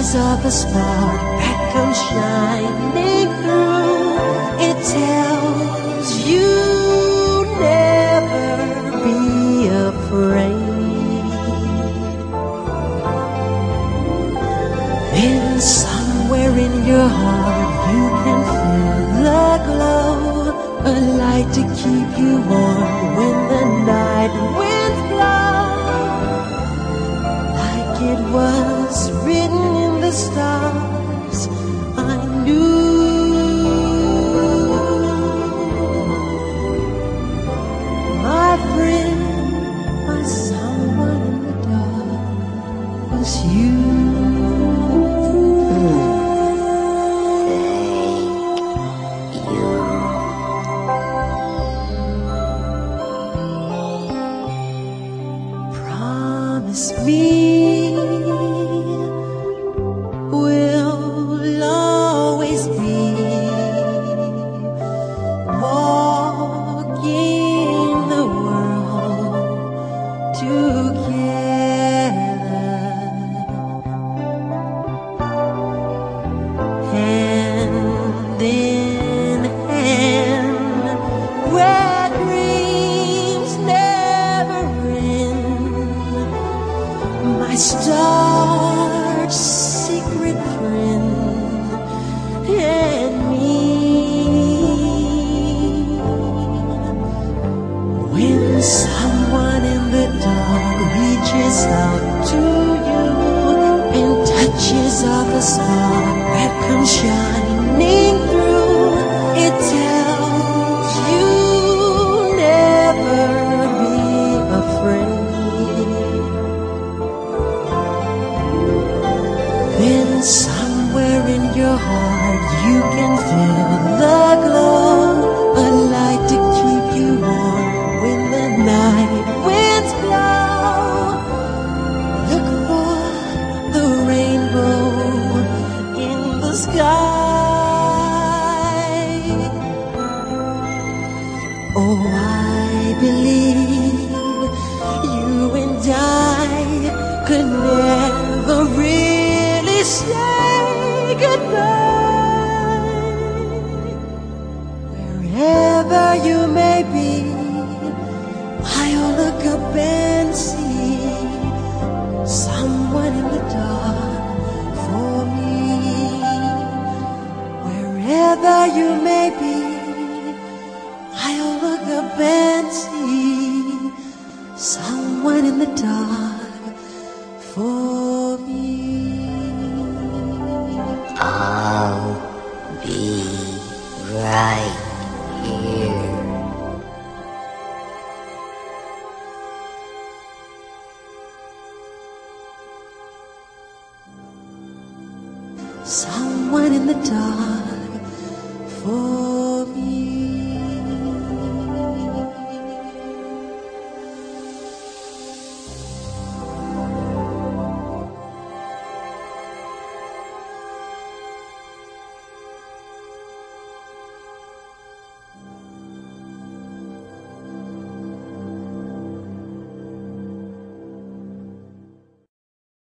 touches of a spark that comes shining through. It tells you never be afraid. Then somewhere in your heart you can feel the glow, a light to keep you warm when the night winds blow. Like it was written in the stars, I knew my friend, my someone in the dark was you. Promise me we'll always be walking the world together, hand in hand, where dreams never end. My star's secret friend and me. When someone in the dark reaches out to you and touches of a spark that comes shining through, it tells you never be afraid. Then somewhere in your heart you can feel the glow, a light to keep you warm when the night winds blow. Look for the rainbow in the sky. Oh, I believe you and I could never really say goodbye. Wherever you may be, I'll look up and see someone in the dark for me. Wherever you may be, I'll look up and see someone in the dark for me. I'll be right here. Someone in the dark for